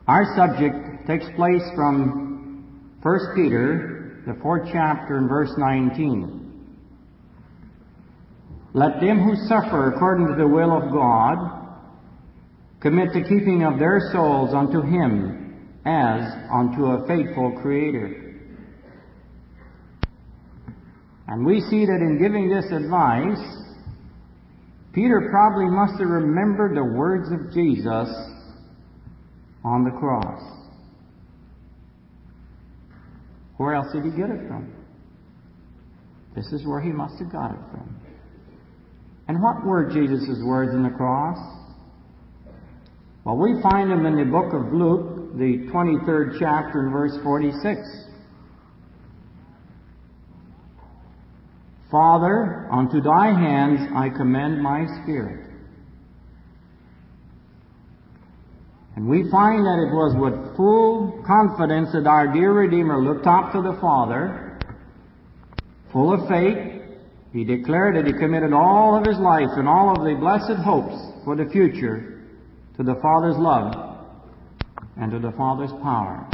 Our subject takes place from 1 Peter, the 4th chapter, and verse 19. Let them who suffer according to the will of God commit the keeping of their souls unto Him as unto a faithful Creator. And we see that in giving this advice, Peter probably must have remembered the words of Jesus on the cross. Where else did he get it from? This is where he must have got it from. And what were Jesus' words on the cross? Well, we find them in the book of Luke, the 23rd chapter, and verse 46. Father, unto thy hands I commend my spirit. And we find that it was with full confidence that our dear Redeemer looked up to the Father, full of faith. He declared that he committed all of his life and all of the blessed hopes for the future to the Father's love and to the Father's power.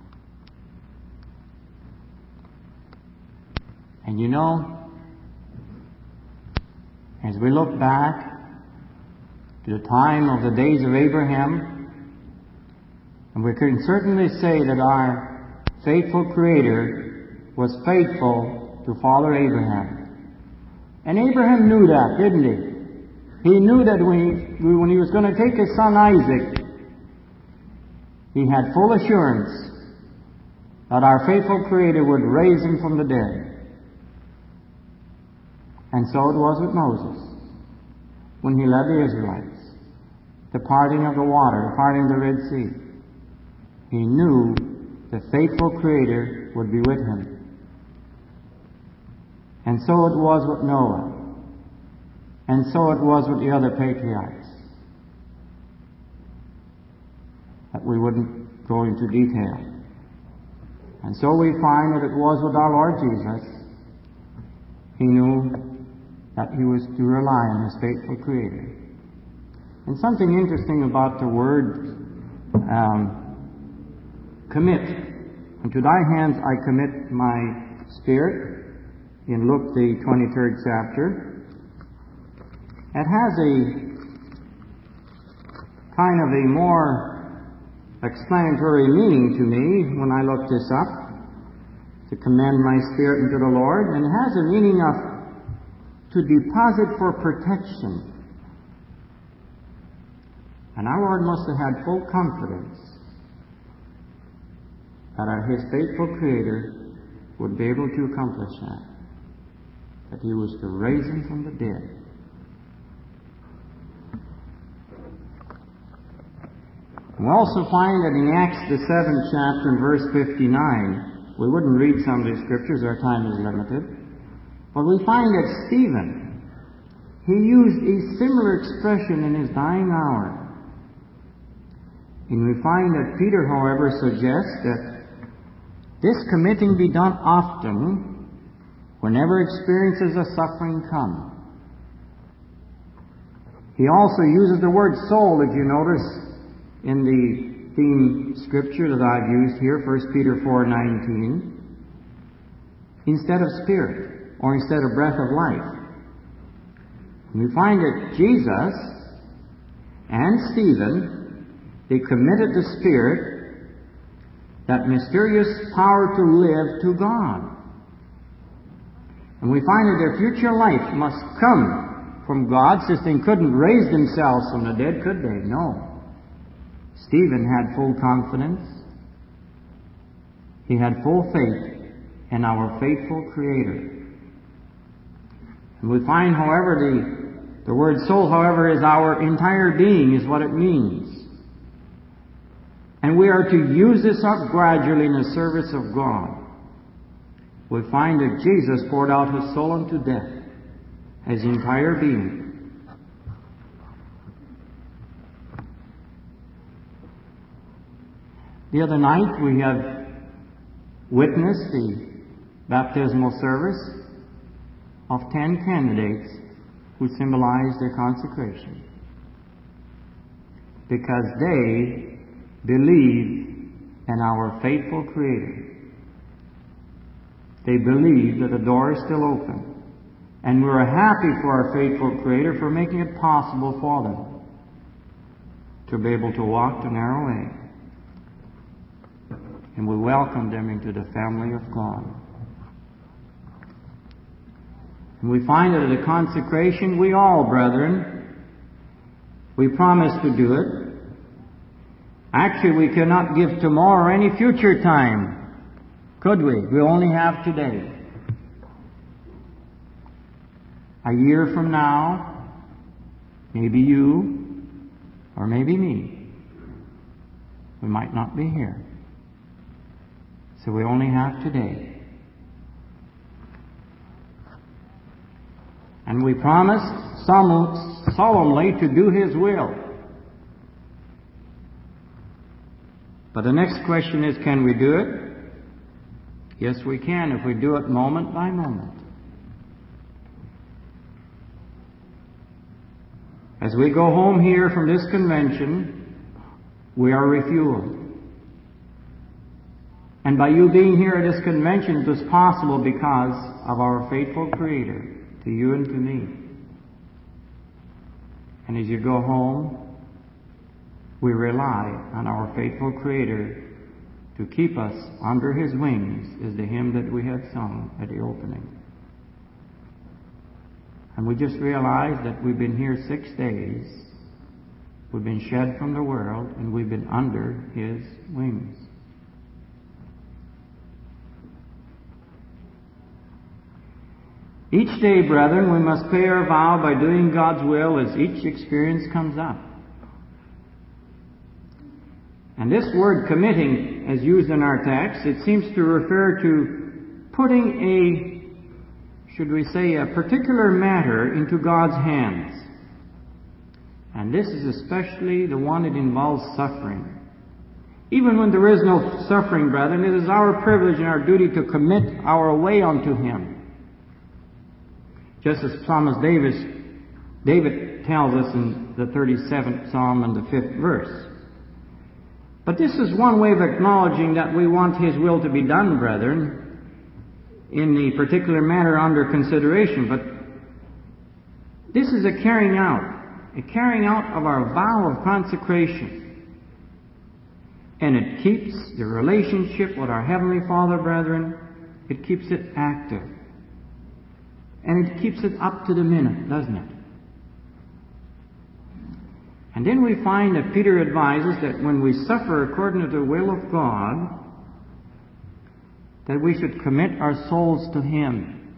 And you know, as we look back to the time of the days of Abraham, and we can certainly say that our faithful Creator was faithful to Father Abraham. And Abraham knew that, didn't he? He knew that when he was going to take his son Isaac, he had full assurance that our faithful Creator would raise him from the dead. And so it was with Moses when he led the Israelites, the parting of the water, the parting of the Red Sea. He knew the faithful Creator would be with him. And so it was with Noah. And so it was with the other patriarchs. That we wouldn't go into detail. And so we find that it was with our Lord Jesus. He knew that he was to rely on his faithful Creator. And something interesting about the word commit. Unto thy hands I commit my spirit, in Luke the 23rd chapter. It has a kind of a more explanatory meaning to me when I look this up, to commend my spirit unto the Lord, and it has a meaning of to deposit for protection. And our Lord must have had full confidence that his faithful Creator would be able to accomplish that he was to raise him from the dead. We also find that in Acts the 7th chapter and verse 59, we wouldn't read some of these scriptures, our time is limited, but we find that Stephen, he used a similar expression in his dying hour. And we find that Peter, however, suggests that this committing be done often whenever experiences of suffering come. He also uses the word soul, if you notice, in the theme scripture that I've used here, 1 Peter 4:19, instead of spirit, or instead of breath of life. And we find that Jesus and Stephen, they committed the Spirit, that mysterious power to live, to God. And we find that their future life must come from God, since they couldn't raise themselves from the dead, could they? No. Stephen had full confidence. He had full faith in our faithful Creator. And we find, however, the word soul, however, is our entire being, is what it means. And we are to use this up gradually in the service of God. We find that Jesus poured out his soul unto death, his entire being. The other night we have witnessed the baptismal service of 10 candidates who symbolized their consecration, because they believe in our faithful Creator. They believe that the door is still open. And we're happy for our faithful Creator for making it possible for them to be able to walk the narrow way. And we welcome them into the family of God. And we find that at the consecration, we all, brethren, we promise to do it. Actually, we cannot give tomorrow or any future time, could we? We only have today. A year from now, maybe you, or maybe me, we might not be here. So we only have today. And we promise solemnly to do His will. But the next question is, can we do it? Yes, we can if we do it moment by moment. As we go home here from this convention, we are refueled. And by you being here at this convention, it was possible because of our faithful Creator, to you and to me. And as you go home, we rely on our faithful Creator to keep us under His wings, is the hymn that we had sung at the opening. And we just realized that we've been here 6 days. We've been shed from the world, and we've been under His wings. Each day, brethren, we must pay our vow by doing God's will as each experience comes up. And this word committing, as used in our text, it seems to refer to putting should we say, a particular matter into God's hands. And this is especially the one that involves suffering. Even when there is no suffering, brethren, it is our privilege and our duty to commit our way unto Him. Just as Psalmist David tells us in the 37th Psalm and the 5th verse. But this is one way of acknowledging that we want His will to be done, brethren, in the particular matter under consideration. But this is a carrying out of our vow of consecration. And it keeps the relationship with our Heavenly Father, brethren, it keeps it active. And it keeps it up to the minute, doesn't it? And then we find that Peter advises that when we suffer according to the will of God, that we should commit our souls to Him.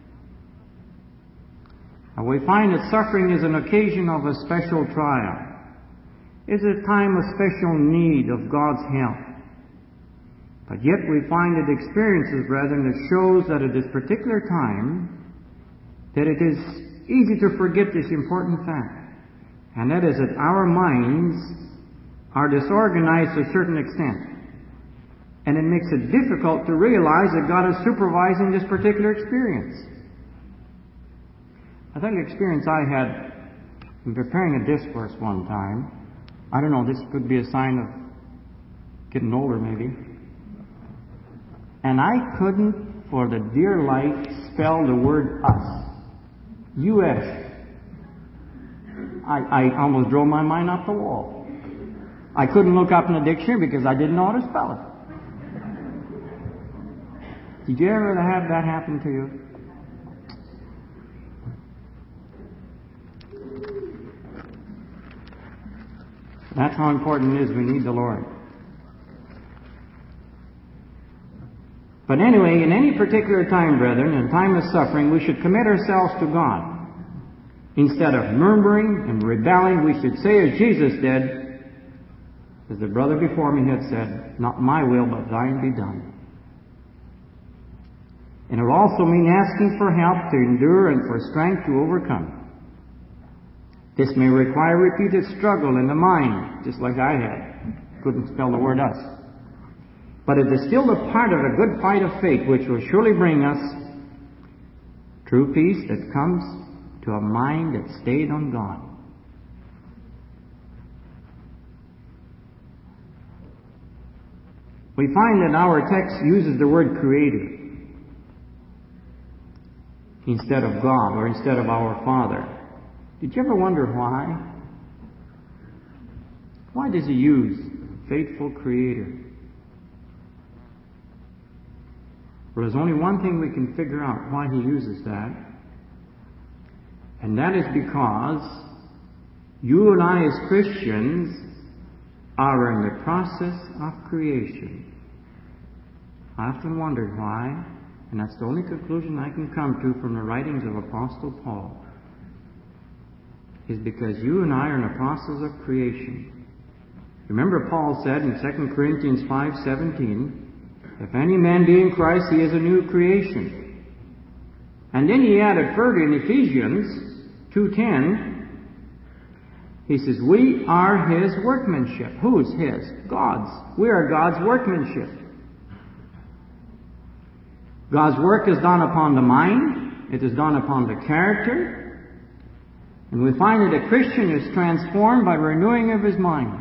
And we find that suffering is an occasion of a special trial. It's a time of special need of God's help. But yet we find that experiences, brethren, that shows that at this particular time, that it is easy to forget this important fact. And that is that our minds are disorganized to a certain extent. And it makes it difficult to realize that God is supervising this particular experience. I think the experience I had in preparing a discourse one time, I don't know, this could be a sign of getting older maybe. And I couldn't, for the dear life, spell the word us. U-S. I almost drove my mind off the wall. I couldn't look up in the dictionary because I didn't know how to spell it. Did you ever have that happen to you? That's how important it is. We need the Lord. But anyway, in any particular time, brethren, in time of suffering, we should commit ourselves to God. Instead of murmuring and rebelling, we should say as Jesus did, as the brother before me had said, "Not my will, but thine be done." And it will also mean asking for help to endure and for strength to overcome. This may require repeated struggle in the mind, just like I had. Couldn't spell the word us. But it is still a part of a good fight of faith, which will surely bring us true peace that comes to a mind that's stayed on God. we find that our text uses the word creator instead of God or instead of our Father. Did you ever wonder why? Why does he use faithful creator? Well, there's only one thing we can figure out why he uses that, and that is because you and I as Christians are in the process of creation. I often wondered why, and that's the only conclusion I can come to from the writings of Apostle Paul, is because you and I are in a process of creation. Remember, Paul said in 2 Corinthians 5:17, if any man be in Christ, he is a new creation. And then he added further in Ephesians 2:10, he says, we are his workmanship. Whose? His? God's. We are God's workmanship. God's work is done upon the mind. It is done upon the character. And we find that a Christian is transformed by renewing of his mind.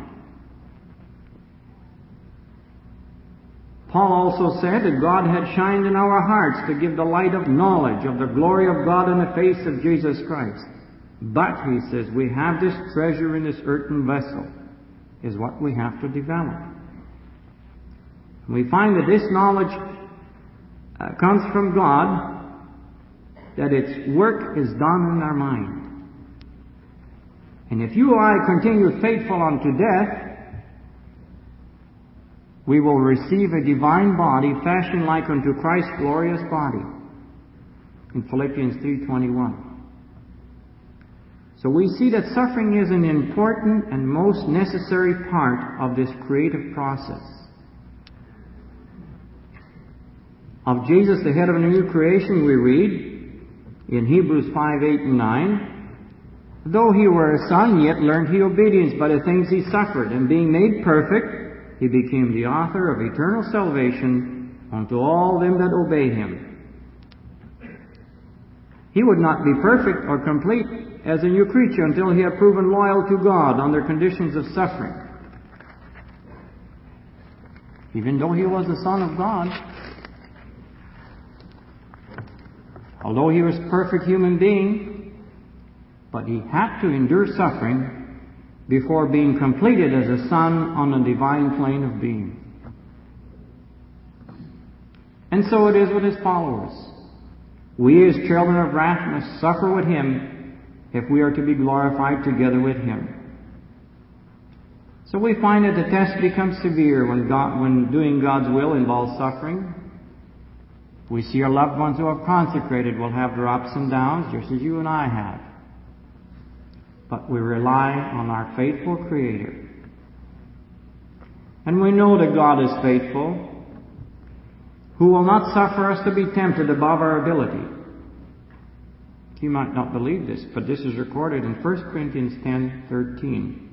Paul also said that God had shined in our hearts to give the light of knowledge of the glory of God in the face of Jesus Christ. But, he says, we have this treasure in this earthen vessel, is what we have to develop. And we find that this knowledge comes from God, that its work is done in our mind. And if you or I continue faithful unto death, we will receive a divine body fashioned like unto Christ's glorious body, in Philippians 3:21. So we see that suffering is an important and most necessary part of this creative process. Of Jesus, the head of a new creation, we read in Hebrews 5:8 and 9, though he were a son, yet learned he obedience by the things he suffered, and being made perfect, he became the author of eternal salvation unto all them that obey him. He would not be perfect or complete as a new creature until he had proven loyal to God under conditions of suffering. Even though he was the Son of God, although he was a perfect human being, but he had to endure suffering before being completed as a son on the divine plane of being. And so it is with his followers. We as children of wrath must suffer with him if we are to be glorified together with him. So we find that the test becomes severe when doing God's will involves suffering. We see our loved ones who have consecrated will have their ups and downs, just as you and I have. But we rely on our faithful Creator. And we know that God is faithful, who will not suffer us to be tempted above our ability. You might not believe this, but this is recorded in 1 Corinthians 10:13.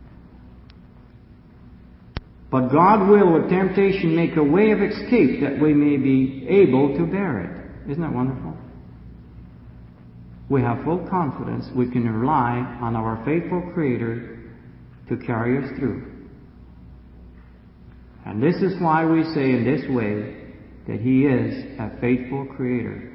But God will with temptation make a way of escape that we may be able to bear it. Isn't that wonderful? We have full confidence we can rely on our faithful Creator to carry us through. And this is why we say in this way that He is a faithful Creator.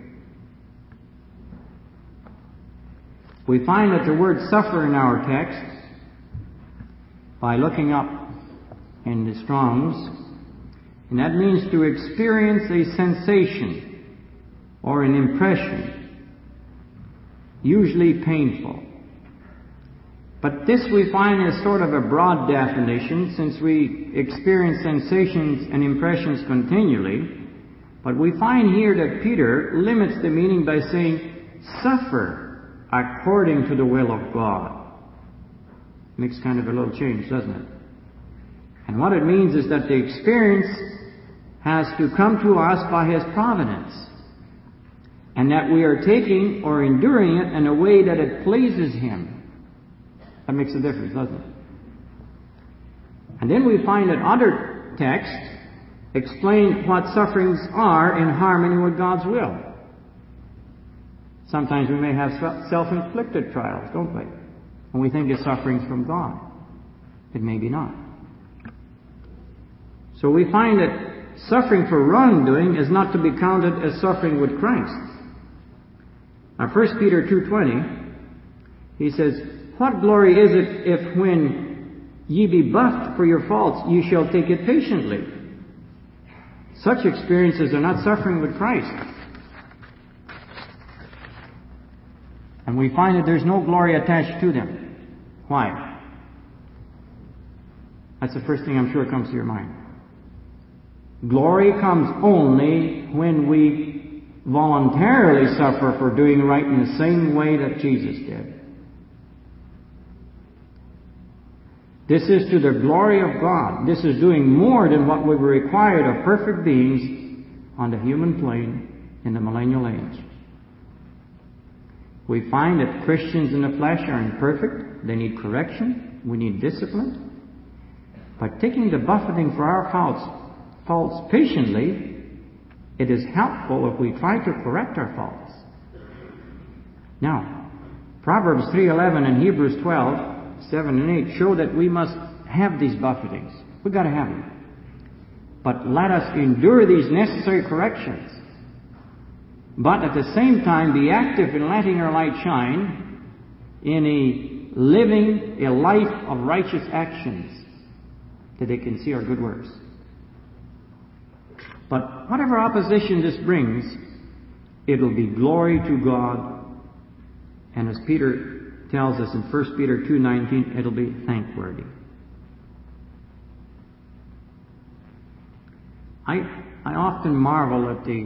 We find that the word suffer in our text, by looking up in the Strong's, and that means to experience a sensation or an impression, usually painful. But this we find is sort of a broad definition, since we experience sensations and impressions continually. But we find here that Peter limits the meaning by saying, suffer according to the will of God. Makes kind of a little change, doesn't it? And what it means is that the experience has to come to us by His providence, and that we are taking or enduring it in a way that it pleases Him. That makes a difference, doesn't it? And then we find that other texts explain what sufferings are in harmony with God's will. Sometimes we may have self-inflicted trials, don't we? And we think it's sufferings from God. It may be not. So we find that suffering for wrongdoing is not to be counted as suffering with Christ. Now 1 Peter 2:20, he says, "What glory is it if when ye be buffed for your faults, ye shall take it patiently?" Such experiences are not suffering with Christ. And we find that there's no glory attached to them. Why? That's the first thing I'm sure comes to your mind. Glory comes only when we voluntarily suffer for doing right in the same way that Jesus did. This is to the glory of God. This is doing more than what we were required of perfect beings on the human plane in the millennial age. We find that Christians in the flesh are imperfect. They need correction. We need discipline. But taking the buffeting for our faults patiently, it is helpful if we try to correct our faults. Now, Proverbs 3:11 and Hebrews 12:7 and 8 show that we must have these buffetings. We've got to have them. But let us endure these necessary corrections. But at the same time, be active in letting our light shine in living a life of righteous actions, that they can see our good works. But whatever opposition this brings, it'll be glory to God. And as Peter tells us in 1 Peter 2:19, it'll be thankworthy. I often marvel at the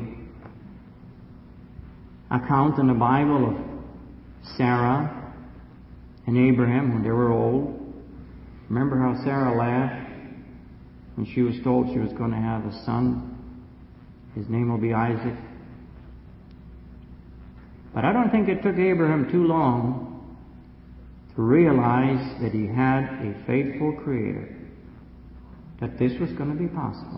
account in the Bible of Sarah and Abraham when they were old. Remember how Sarah laughed when she was told she was going to have a son? His name will be Isaac. But I don't think it took Abraham too long to realize that he had a faithful Creator, that this was going to be possible.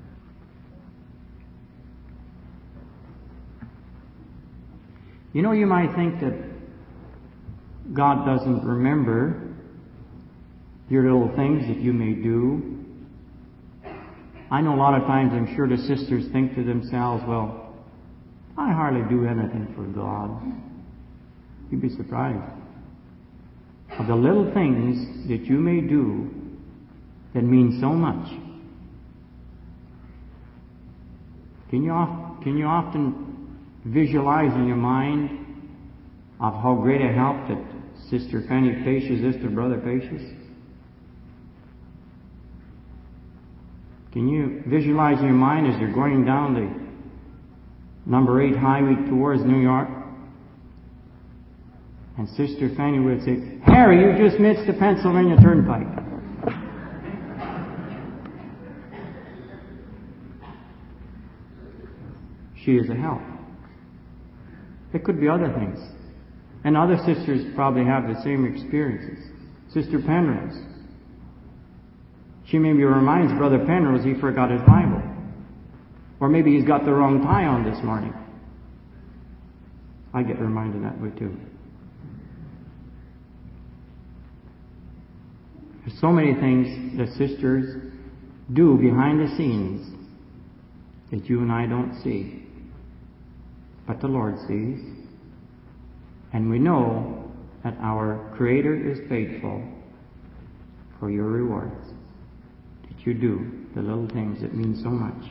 You know, you might think that God doesn't remember your little things that you may do. I know a lot of times, I'm sure the sisters think to themselves, well, I hardly do anything for God. You'd be surprised of the little things that you may do that mean so much. Can you often visualize in your mind of how great a help that Sister Fanny Pacious is to Brother Pacious? Can you visualize in your mind as you're going down the number 8 highway towards New York, and Sister Fanny would say, "Harry, you just missed the Pennsylvania Turnpike." She is a help. It could be other things. And other sisters probably have the same experiences. Sister Penrose. She maybe reminds Brother Penrose he forgot his Bible. Or maybe he's got the wrong tie on this morning. I get reminded that way too. There's so many things that sisters do behind the scenes that you and I don't see. But the Lord sees. And we know that our Creator is faithful for your rewards. That you do the little things that mean so much.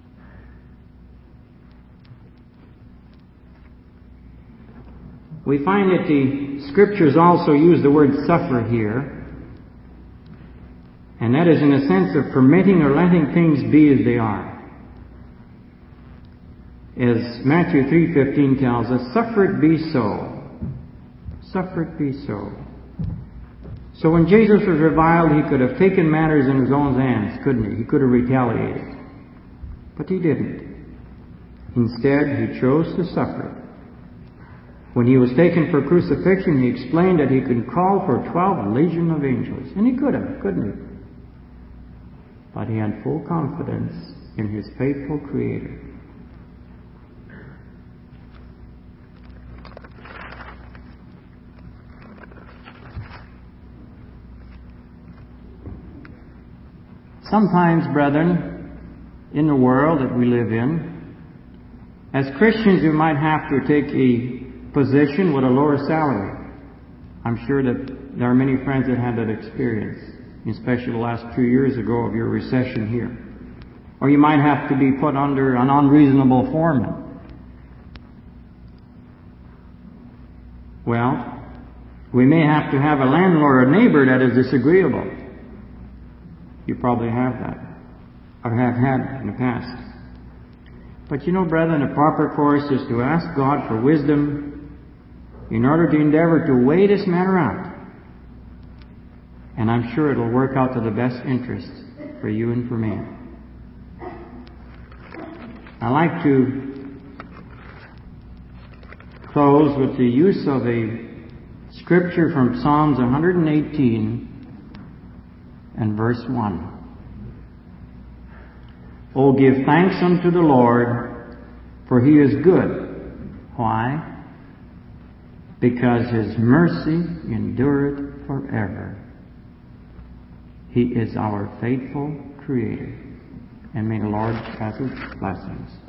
We find that the Scriptures also use the word suffer here. And that is in a sense of permitting or letting things be as they are. As Matthew 3:15 tells us, suffer it be so. Suffer it be so. So when Jesus was reviled, he could have taken matters in his own hands, couldn't he? He could have retaliated. But he didn't. Instead, he chose to suffer it. When he was taken for crucifixion, he explained that he could call for 12 legion of angels. And he could have, couldn't he? But he had full confidence in his faithful Creator. Sometimes, brethren, in the world that we live in. As Christians, we might have to take a position with a lower salary. I'm sure that there are many friends that had that experience, especially the last 2 years ago of your recession here. Or you might have to be put under an unreasonable foreman. Well, we may have to have a landlord or neighbor that is disagreeable. You probably have that, or have had in the past. But you know, brethren, the proper course is to ask God for wisdom in order to endeavor to weigh this matter out. And I'm sure it'll work out to the best interest for you and for me. I like to close with the use of a scripture from Psalms 118 and verse 1. Oh, give thanks unto the Lord, for He is good. Why? Because His mercy endureth forever. He is our faithful Creator. And may the Lord pass His blessings.